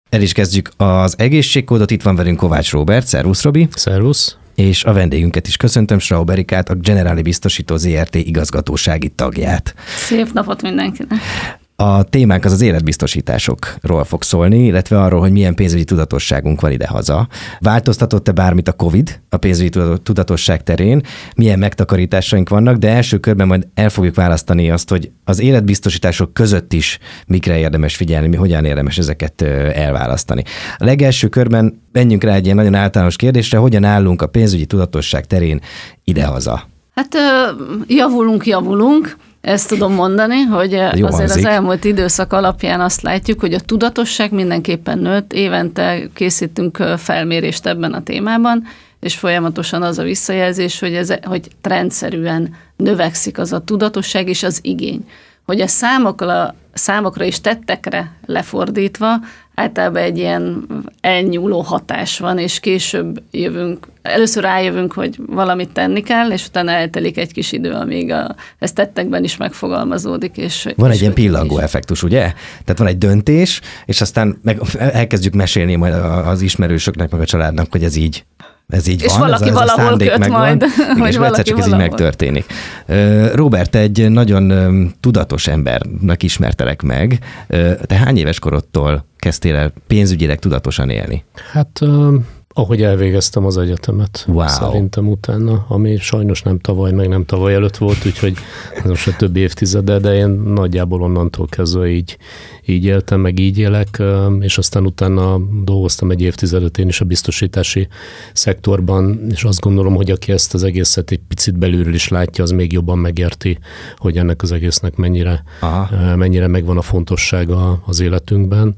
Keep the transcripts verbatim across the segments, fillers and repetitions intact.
El is kezdjük az egészségkódot, itt van velünk Kovács Róbert, szervusz Robi. Szervusz. És a vendégünket is köszöntöm, Schraub Erikát, a Generali Biztosító zé er té igazgatósági tagját. Szép napot mindenkinek! A témánk az az életbiztosításokról fog szólni, illetve arról, hogy milyen pénzügyi tudatosságunk van idehaza. Változtatott-e bármit a Covid a pénzügyi tudatosság terén? Milyen megtakarításaink vannak, de első körben majd el fogjuk választani azt, hogy az életbiztosítások között is mikre érdemes figyelni, mi hogyan érdemes ezeket elválasztani. A legelső körben menjünk rá egy ilyen nagyon általános kérdésre, hogyan állunk a pénzügyi tudatosság terén idehaza? Hát javulunk, javulunk. Ezt tudom mondani, hogy Jó azért hangzik. Az elmúlt időszak alapján azt látjuk, hogy a tudatosság mindenképpen nőtt. Évente készítünk felmérést ebben a témában, és folyamatosan az a visszajelzés, hogy, ez, hogy trendszerűen növekszik az a tudatosság és az igény. Hogy a számokra, számokra és tettekre lefordítva általában egy ilyen elnyúló hatás van, és később jövünk, először rájövünk, hogy valamit tenni kell, és utána eltelik egy kis idő, amíg a, ez tettekben is megfogalmazódik. És, van és egy ilyen pillangó effektus, ugye? Tehát van egy döntés, és aztán meg elkezdjük mesélni majd az ismerősöknek, meg a családnak, hogy ez így Ez így és van, valaki ez a, ez valahol a köt megvan. majd. Igen, és egyszer csak ez így megtörténik. Robert, egy nagyon tudatos embernek ismertelek meg. Te hány éves korodtól kezdtél el pénzügyileg tudatosan élni? Hát ahogy elvégeztem az egyetemet, wow. Szerintem utána, ami sajnos nem tavaly, meg nem tavaly előtt volt, úgyhogy most a több évtizede, de én nagyjából onnantól kezdve így, így éltem, meg így élek, és aztán utána dolgoztam egy évtizedet én is a biztosítási szektorban, és azt gondolom, hogy aki ezt az egészet egy picit belülről is látja, az még jobban megérti, hogy ennek az egésznek mennyire, mennyire megvan a fontossága az életünkben.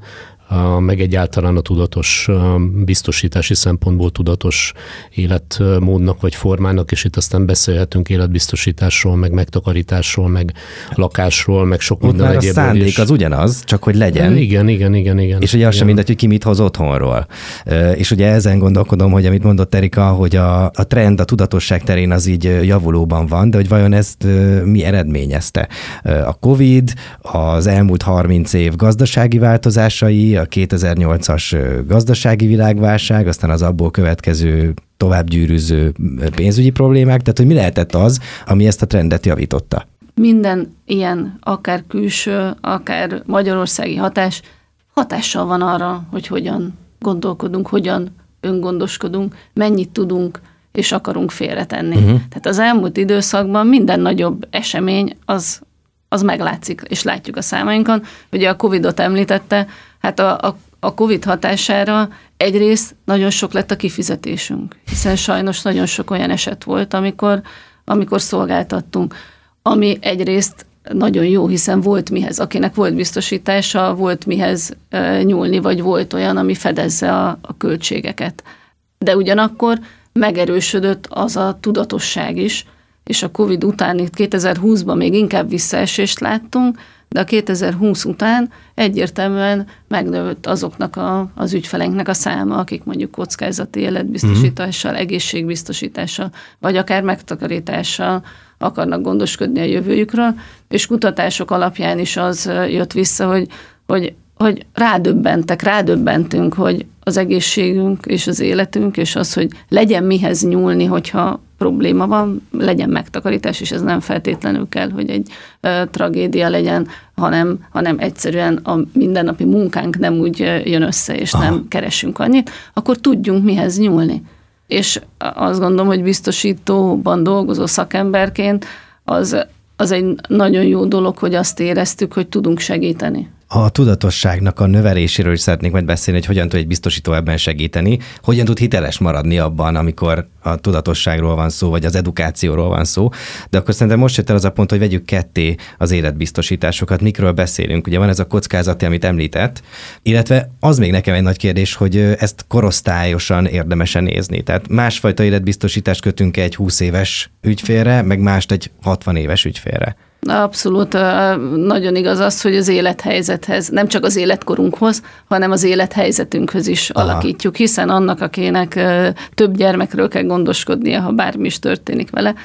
Meg egyáltalán a tudatos biztosítási szempontból tudatos életmódnak vagy formának, és itt aztán beszélhetünk életbiztosításról, meg megtakarításról, meg lakásról, meg sok minden egyébről. Ott már a szándék is. Az ugyanaz, csak hogy legyen. Igen, igen, igen. igen és ugye az sem mindegy, hogy ki mit hoz otthonról. És ugye ezen gondolkodom, hogy amit mondott Erika, hogy a, a trend a tudatosság terén az így javulóban van, de hogy vajon ezt mi eredményezte? A Covid, az elmúlt harminc év gazdasági változásai, a kétezer-nyolcas gazdasági világválság, aztán az abból következő továbbgyűrűző pénzügyi problémák, tehát hogy mi lehetett az, ami ezt a trendet javította? Minden ilyen, akár külső, akár magyarországi hatás, hatással van arra, hogy hogyan gondolkodunk, hogyan öngondoskodunk, mennyit tudunk és akarunk félretenni. Uh-huh. Tehát az elmúlt időszakban minden nagyobb esemény az, az meglátszik, és látjuk a számainkon. Ugye a Covidot említette, hát a, a, a Covid hatására egyrészt nagyon sok lett a kifizetésünk, hiszen sajnos nagyon sok olyan eset volt, amikor, amikor szolgáltattunk, ami egyrészt nagyon jó, hiszen volt mihez, akinek volt biztosítása, volt mihez e, nyúlni, vagy volt olyan, ami fedezze a, a költségeket. De ugyanakkor megerősödött az a tudatosság is, és a Covid után kétezer-húszban még inkább visszaesést láttunk, de a kétezer-húsz után egyértelműen megnőtt azoknak a, az ügyfeleinknek a száma, akik mondjuk kockázati életbiztosítással, mm-hmm. egészségbiztosítással, vagy akár megtakarítással akarnak gondoskodni a jövőjükről, és kutatások alapján is az jött vissza, hogy, hogy, hogy rádöbbentek, rádöbbentünk, hogy az egészségünk és az életünk, és az, hogy legyen mihez nyúlni, hogyha probléma van, legyen megtakarítás, és ez nem feltétlenül kell, hogy egy ö, tragédia legyen, hanem, hanem egyszerűen a mindennapi munkánk nem úgy jön össze, és Aha. nem keresünk annyit, akkor tudjunk mihez nyúlni. És azt gondolom, hogy biztosítóban dolgozó szakemberként az, az egy nagyon jó dolog, hogy azt éreztük, hogy tudunk segíteni. A tudatosságnak a növeléséről is szeretnék majd beszélni, hogy hogyan tud egy biztosító ebben segíteni, hogyan tud hiteles maradni abban, amikor a tudatosságról van szó, vagy az edukációról van szó. De akkor szerintem most jött el az a pont, hogy vegyük ketté az életbiztosításokat, mikről beszélünk. Ugye van ez a kockázati, amit említett, illetve az még nekem egy nagy kérdés, hogy ezt korosztályosan érdemesen nézni. Tehát másfajta életbiztosítást kötünk egy húsz éves ügyfélre, meg mást egy hatvan éves ügyfélre. Abszolút nagyon igaz az, hogy az élethelyzethez, nem csak az életkorunkhoz, hanem az élethelyzetünkhöz is Aha. alakítjuk, hiszen annak, akinek több gyermekről kell gondoskodnia, ha bármi is történik vele,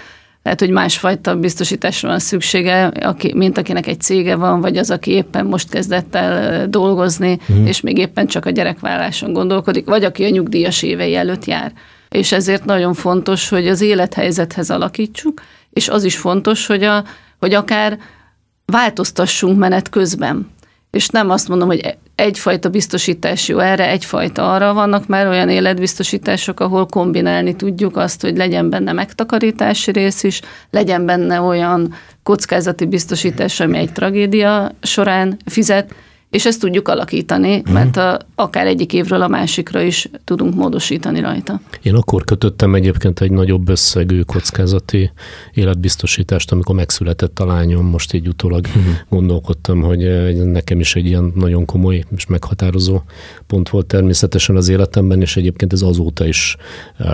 Lehet, hogy másfajta biztosításra van szüksége, aki, mint akinek egy cége van, vagy az, aki éppen most kezdett el dolgozni, mm. és még éppen csak a gyerekvállaláson gondolkodik, vagy aki a nyugdíjas évei előtt jár. És ezért nagyon fontos, hogy az élethelyzethez alakítsuk, és az is fontos, hogy, a, hogy akár változtassunk menet közben. És nem azt mondom, hogy egyfajta biztosítás jó erre, egyfajta arra, vannak már olyan életbiztosítások, ahol kombinálni tudjuk azt, hogy legyen benne megtakarítási rész is, legyen benne olyan kockázati biztosítás, ami egy tragédia során fizet, és ezt tudjuk alakítani, mert a, akár egyik évről a másikra is tudunk módosítani rajta. Én akkor kötöttem egyébként egy nagyobb összegű kockázati életbiztosítást, amikor megszületett a lányom, most így utólag uh-huh. gondolkodtam, hogy nekem is egy ilyen nagyon komoly és meghatározó pont volt természetesen az életemben, és egyébként ez azóta is uh,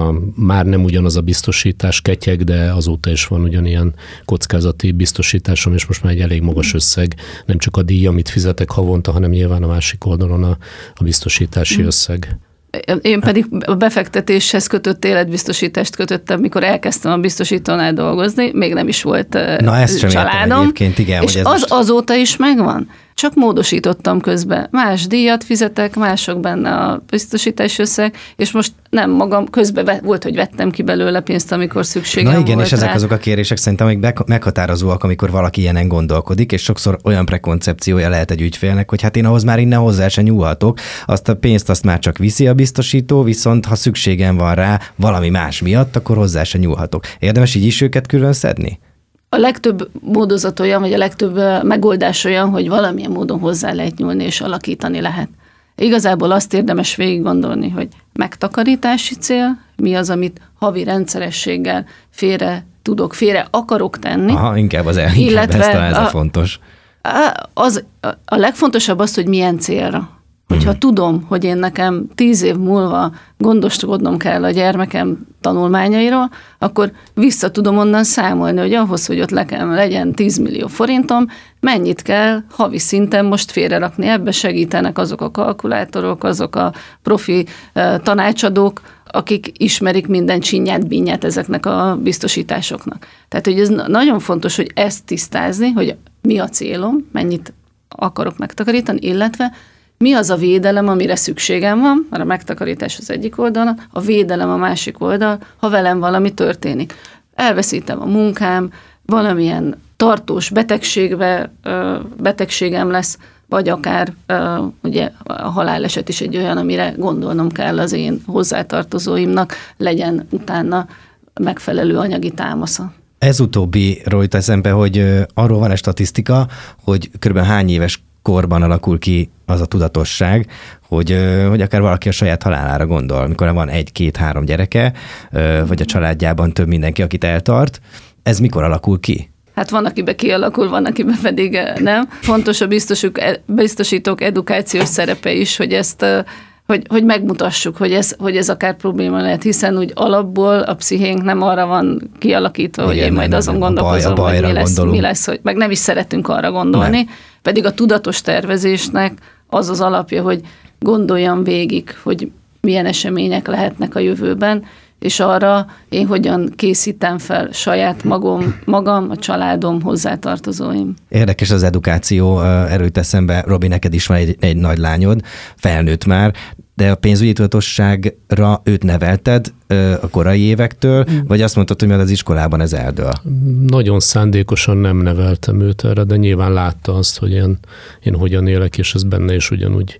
már nem ugyanaz a biztosítás ketyeg, de azóta is van ugyanilyen kockázati biztosításom, és most már egy elég magas összeg, nem csak a díj, amit fizetek havonta, hanem nyilván a másik oldalon a, a biztosítási mm. összeg. Én pedig a befektetéshez kötött életbiztosítást kötöttem, mikor elkezdtem a biztosítónál dolgozni, még nem is volt Na, ezt sem családom, egyébként, igen, és hogy ez az most... azóta is megvan. Csak módosítottam közben. Más díjat fizetek, mások benne a biztosítás összeg, és most nem magam, közben volt, hogy vettem ki belőle pénzt, amikor szükségem volt. Na igen, volt és rá. ezek azok a kérések szerintem még meghatározóak, amikor valaki ilyenen gondolkodik, és sokszor olyan prekoncepciója lehet egy ügyfélnek, hogy hát én ahhoz már innen hozzá se nyúlhatok, azt a pénzt azt már csak viszi a biztosító, viszont ha szükségem van rá valami más miatt, akkor hozzá se nyúlhatok. Érdemes így is őket külön szedni? A legtöbb módozat olyan, vagy a legtöbb megoldás olyan, hogy valamilyen módon hozzá lehet nyúlni és alakítani lehet. Igazából azt érdemes végig gondolni, hogy megtakarítási cél, mi az, amit havi rendszerességgel félre tudok, félre akarok tenni. Aha, inkább az el, illetve inkább ez, a, ez a fontos. A, az, a, a legfontosabb az, hogy milyen célra. Hogyha hmm. tudom, hogy én nekem tíz év múlva gondoskodnom kell a gyermekem tanulmányairól, akkor vissza tudom onnan számolni, hogy ahhoz, hogy ott nekem legyen tíz millió forintom, mennyit kell havi szinten most félrerakni. Ebbe segítenek azok a kalkulátorok, azok a profi uh, tanácsadók, akik ismerik minden csinyát, bínyát ezeknek a biztosításoknak. Tehát, hogy ez nagyon fontos, hogy ezt tisztázni, hogy mi a célom, mennyit akarok megtakarítani, illetve mi az a védelem, amire szükségem van, mert a megtakarítás az egyik oldalon, a védelem a másik oldal, ha velem valami történik. Elveszítem a munkám, valamilyen tartós betegségbe, betegségem lesz, vagy akár ugye a haláleset is egy olyan, amire gondolnom kell az én hozzátartozóimnak, legyen utána megfelelő anyagi támasza. Ez utóbbiról jut eszembe, hogy arról van egy statisztika, hogy körülbelül hány éves korban alakul ki az a tudatosság, hogy, hogy akár valaki a saját halálára gondol, mikor van egy, két, három gyereke, vagy a családjában több mindenki, akit eltart. Ez mikor alakul ki? Hát van, akiben kialakul, van, akiben pedig nem. Fontos a biztosítók edukációs szerepe is, hogy ezt Hogy, hogy megmutassuk, hogy ez, hogy ez akár probléma lehet, hiszen úgy alapból a pszichénk nem arra van kialakítva, igen, hogy én majd nem, azon nem, gondolkozom, baj, hogy mi lesz, mi lesz, hogy meg nem is szeretünk arra gondolni, nem. Pedig a tudatos tervezésnek az az alapja, hogy gondoljam végig, hogy milyen események lehetnek a jövőben, és arra én hogyan készítem fel saját magam, magam, a családom, hozzátartozóim. Érdekes az edukáció, erőt eszembe, Robi, neked is van egy, egy nagy lányod, felnőtt már, de a pénzügyi tudatosságra őt nevelted a korai évektől, mm. vagy azt mondtad, hogy majd az iskolában ez eldől? Nagyon szándékosan nem neveltem őt erre, de nyilván látta azt, hogy én, én hogyan élek, és ez benne is ugyanúgy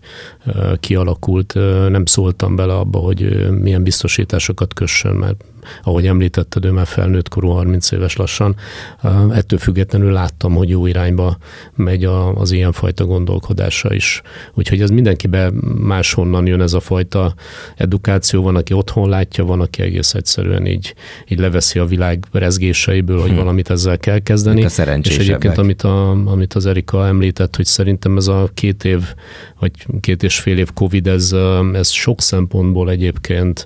kialakult. Nem szóltam bele abba, hogy milyen biztosításokat kössön, mert ahogy említetted, ő már felnőtt korú, harminc éves lassan. Ettől függetlenül láttam, hogy jó irányba megy az ilyenfajta gondolkodása is. Úgyhogy ez mindenkiben máshonnan jön ez a fajta edukáció. Van, aki otthon látja, van, aki egész egyszerűen így, így leveszi a világ rezgéseiből, hogy hmm. valamit ezzel kell kezdeni. És egyébként, amit, a, amit az Erika említett, hogy szerintem ez a két év, vagy két és fél év Covid, ez, ez sok szempontból egyébként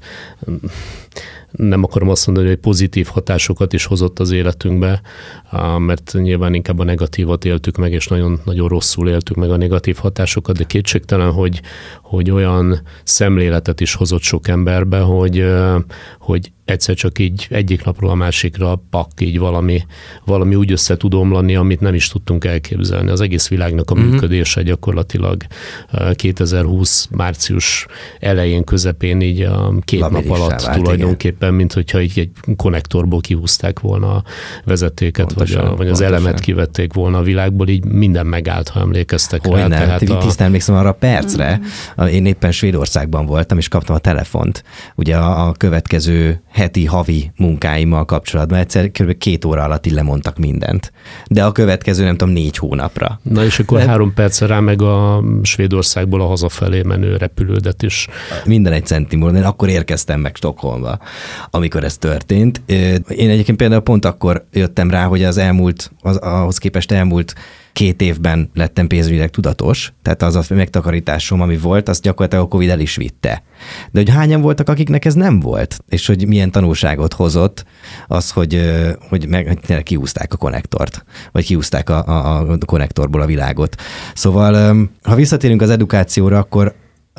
nem akarom azt mondani, hogy pozitív hatásokat is hozott az életünkbe, mert nyilván inkább a negatívat éltük meg, és nagyon, nagyon rosszul éltük meg a negatív hatásokat, de kétségtelen, hogy, hogy olyan szemléletet is hozott sok emberbe, hogy, hogy egyszer csak így egyik napról a másikra pak, így valami, valami úgy össze tud omlani, amit nem is tudtunk elképzelni. Az egész világnak a uh-huh. működése gyakorlatilag kétezer-húsz március elején, közepén így a két Labilissá nap alatt vált, tulajdonképpen, igen. mint hogyha így egy konnektorból kihúzták volna a vezetéket, pontosan, vagy, a, vagy az elemet kivették volna a világból, így minden megállt, ha emlékeztek Hogy rá. Nem, tehát a... tisztán emlékszem arra a percre, uh-huh. én éppen Svédországban voltam, és kaptam a telefont, ugye a, a következő heti, havi munkáimmal kapcsolatban egyszer kb. két óra alatt így lemondtak mindent. De a következő, nem tudom, négy hónapra. Na és akkor De... három percre rá meg a Svédországból a hazafelé menő repülődet is. Minden egy centimból, én akkor érkeztem meg Stockholmba, amikor ez történt. Én egyébként például pont akkor jöttem rá, hogy az elmúlt, az, ahhoz képest elmúlt két évben lettem pénzügyileg tudatos, tehát az a megtakarításom, ami volt, azt gyakorlatilag a Covid el is vitte. De hogy hányan voltak, akiknek ez nem volt, és hogy milyen tanulságot hozott az, hogy, hogy meg hogy kihúzták a konnektort, vagy kihúzták a, a, a konnektorból a világot. Szóval, ha visszatérünk az edukációra, akkor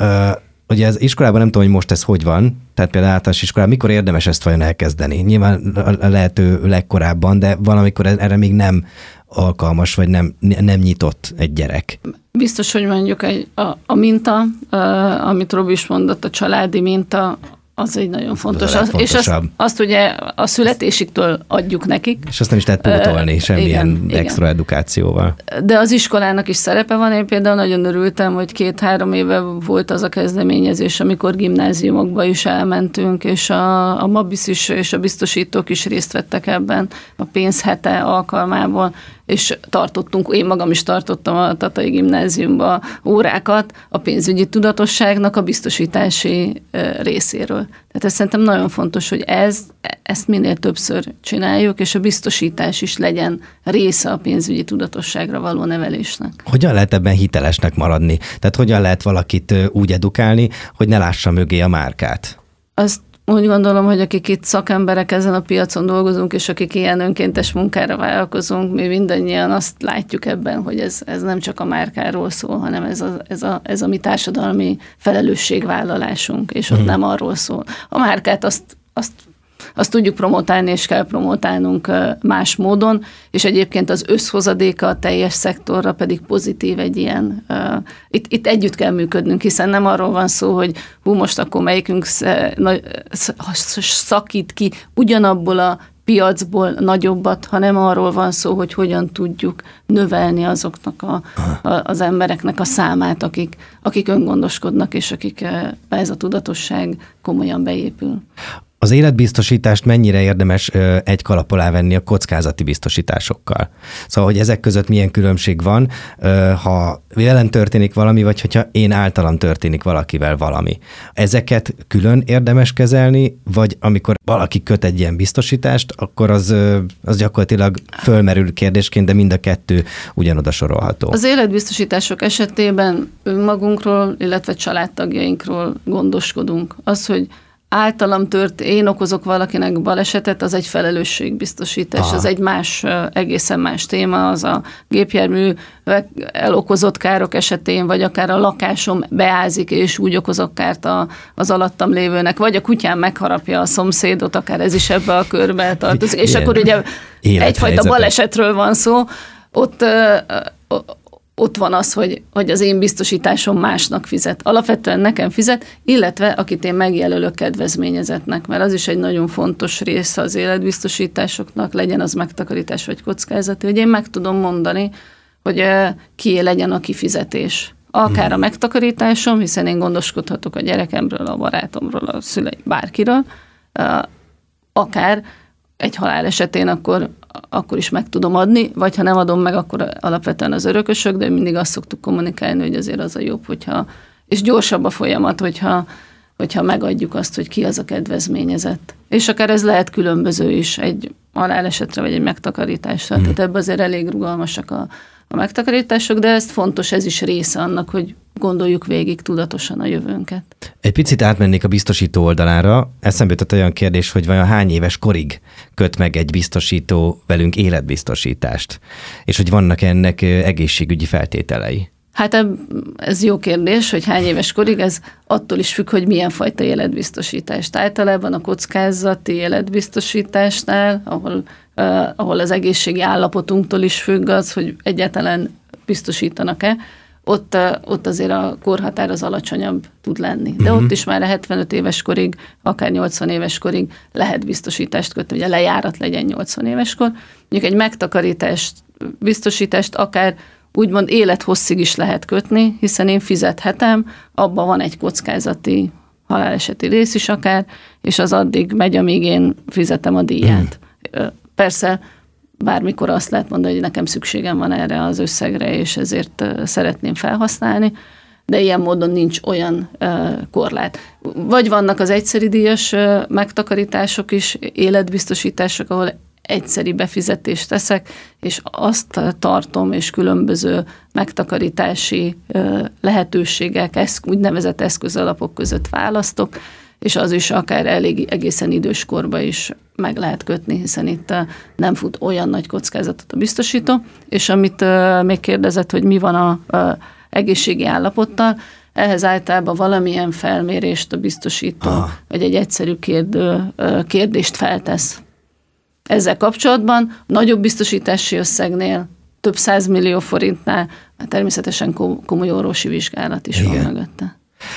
ugye az iskolában nem tudom, hogy most ez hogy van, tehát például általános iskolában, mikor érdemes ezt vajon elkezdeni? Nyilván a lehető legkorábban, de valamikor erre még nem alkalmas, vagy nem, nem nyitott egy gyerek. Biztos, hogy mondjuk egy, a, a minta, amit Robi is mondott, a családi minta, az egy nagyon fontos. Az és azt, azt ugye a születésiktől adjuk nekik. És azt nem is lehet pótolni uh, semmilyen igen, extra igen. edukációval. De az iskolának is szerepe van. Én például nagyon örültem, hogy két-három éve volt az a kezdeményezés, amikor gimnáziumokba is elmentünk, és a, a MABISZ is, és a biztosítók is részt vettek ebben a pénzhete alkalmából, és tartottunk, én magam is tartottam a Tatai Gimnáziumba órákat a pénzügyi tudatosságnak a biztosítási részéről. Tehát ez szerintem nagyon fontos, hogy ez, ezt minél többször csináljuk, és a biztosítás is legyen része a pénzügyi tudatosságra való nevelésnek. Hogyan lehet ebben hitelesnek maradni? Tehát hogyan lehet valakit úgy edukálni, hogy ne lássa mögé a márkát? Azt úgy gondolom, hogy akik itt szakemberek ezen a piacon dolgozunk, és akik ilyen önkéntes munkára vállalkozunk, mi mindannyian azt látjuk ebben, hogy ez, ez nem csak a márkáról szól, hanem ez a, ez a, ez a mi társadalmi felelősségvállalásunk, és ott mm. nem arról szól. A márkát azt, azt Azt tudjuk promotálni, és kell promotálnunk más módon, és egyébként az összhozadéka a teljes szektorra pedig pozitív egy ilyen. Uh, itt, itt együtt kell működnünk, hiszen nem arról van szó, hogy hú, most akkor melyikünk szakít ki ugyanabból a piacból nagyobbat, hanem arról van szó, hogy hogyan tudjuk növelni azoknak a, a, az embereknek a számát, akik, akik öngondoskodnak, és akik ez a tudatosság komolyan beépül. Az életbiztosítást mennyire érdemes egy kalap alá venni a kockázati biztosításokkal? Szóval, hogy ezek között milyen különbség van, ha velem történik valami, vagy hogyha én általam történik valakivel valami. Ezeket külön érdemes kezelni, vagy amikor valaki köt egy ilyen biztosítást, akkor az, az gyakorlatilag fölmerül kérdésként, de mind a kettő ugyanoda sorolható. Az életbiztosítások esetében önmagunkról, illetve családtagjainkról gondoskodunk. Az, hogy általam tört, én okozok valakinek balesetet, az egy felelősségbiztosítás, Aha. az egy más, egészen más téma, az a gépjármű elokozott károk esetén, vagy akár a lakásom beázik, és úgy okozok kárt a, az alattam lévőnek, vagy a kutyám megharapja a szomszédot, akár ez is ebbe a körbe tartozik, és akkor ugye egyfajta balesetről van szó, ott ott van az, hogy, hogy az én biztosításom másnak fizet. Alapvetően nekem fizet, illetve akit én megjelölök kedvezményezetnek, mert az is egy nagyon fontos része az életbiztosításoknak, legyen az megtakarítás vagy kockázati, hogy én meg tudom mondani, hogy kié legyen a kifizetés. Akár a megtakarításom, hiszen én gondoskodhatok a gyerekemről, a barátomról, a szüleim, bárkiről, akár egy halál esetén akkor, akkor is meg tudom adni, vagy ha nem adom meg, akkor alapvetően az örökösök, de mindig azt szoktuk kommunikálni, hogy azért az a jobb, hogyha, és gyorsabb a folyamat, hogyha, hogyha megadjuk azt, hogy ki az a kedvezményezett. És akár ez lehet különböző is, egy halálesetre, vagy egy megtakarításra. Hmm. Tehát ebben azért elég rugalmasak a, a megtakarítások, de ez fontos, ez is része annak, hogy gondoljuk végig tudatosan a jövőnket. Egy picit átmennék a biztosító oldalára. Eszembe jutott olyan kérdés, hogy vajon hány éves korig köt meg egy biztosító velünk életbiztosítást, és hogy vannak ennek egészségügyi feltételei? Hát ez jó kérdés, hogy hány éves korig, ez attól is függ, hogy milyen fajta életbiztosítást. Általában a kockázati életbiztosításnál, ahol, uh, ahol az egészségi állapotunktól is függ az, hogy egyáltalán biztosítanak-e, ott, uh, ott azért a korhatár az alacsonyabb tud lenni. De uh-huh. ott is már a hetvenöt éves korig, akár nyolcvan éves korig lehet biztosítást kötni, hogy a lejárat legyen nyolcvan éveskor. Mondjuk egy megtakarítást, biztosítást akár úgymond élethosszig is lehet kötni, hiszen én fizethetem, abban van egy kockázati haláleseti rész is akár, és az addig megy, amíg én fizetem a díját. Mm. Persze bármikor azt lehet mondani, hogy nekem szükségem van erre az összegre, és ezért szeretném felhasználni, de ilyen módon nincs olyan korlát. Vagy vannak az egyszeri díjas megtakarítások is, életbiztosítások, ahol egyszeri befizetést teszek, és azt tartom, és különböző megtakarítási lehetőségek, úgynevezett eszközalapok között választok, és az is akár elég egészen idős korba is meg lehet kötni, hiszen itt nem fut olyan nagy kockázatot a biztosító, és amit még kérdezett, hogy mi van a, a egészségi állapottal, ehhez általában valamilyen felmérést a biztosító, ah. vagy egy egyszerű kérdő, kérdést feltesz. Ezzel kapcsolatban nagyobb biztosítási összegnél, több százmillió forintnál természetesen komoly orvosi vizsgálat is Igen. van mögötte.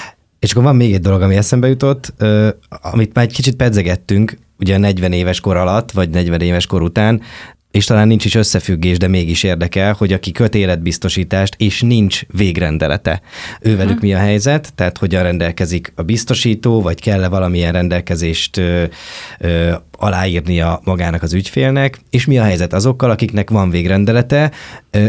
És akkor van még egy dolog, ami eszembe jutott, amit már egy kicsit pedzegettünk, ugye negyven éves kor alatt, vagy negyven éves kor után, és talán nincs is összefüggés, de mégis érdekel, hogy aki köt életbiztosítást, és nincs végrendelete. Ővelük hmm. mi a helyzet? Tehát hogyan rendelkezik a biztosító, vagy kell-e valamilyen rendelkezést ö, ö, aláírnia magának az ügyfélnek, és mi a helyzet azokkal, akiknek van végrendelete, ö,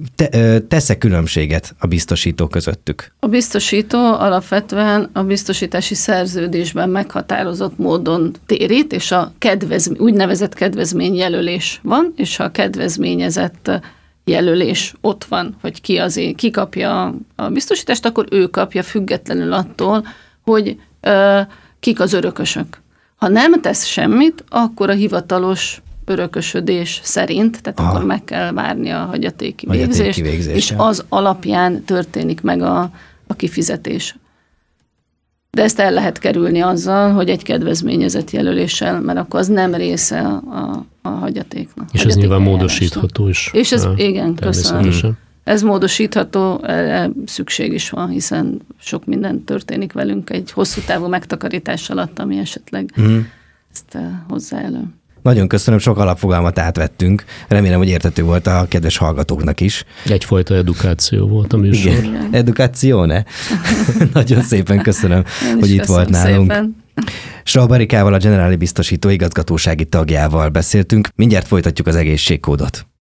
Te, tesz-e különbséget a biztosító közöttük? A biztosító alapvetően a biztosítási szerződésben meghatározott módon térít, és a kedvezmény, úgynevezett kedvezményjelölés van, és ha a kedvezményezett jelölés ott van, hogy ki, azért, ki kapja a biztosítást, akkor ő kapja függetlenül attól, hogy ö, kik az örökösök. Ha nem tesz semmit, akkor a hivatalos örökösödés szerint, tehát Aha. akkor meg kell várni a hagyatéki, hagyatéki végzést, végzést, és az alapján történik meg a, a kifizetés. De ezt el lehet kerülni azzal, hogy egy kedvezményezett jelöléssel, mert akkor az nem része a, a, a hagyatéknak. És ez nyilván módosítható is. És ez, igen, köszönöm. Ez módosítható, szükség is van, hiszen sok minden történik velünk egy hosszú távú megtakarítás alatt, ami esetleg mm. ezt hozzá elő. Nagyon köszönöm, sok alapfogalmat átvettünk. Remélem, hogy érthető volt a kedves hallgatóknak is. Egyfajta edukáció volt a műsor. Igen. Edukáció, ne? Nagyon szépen köszönöm, hogy itt volt nálunk. Schraub Erikával, a Generali Biztosító igazgatósági tagjával beszéltünk. Mindjárt folytatjuk az egészségkódot.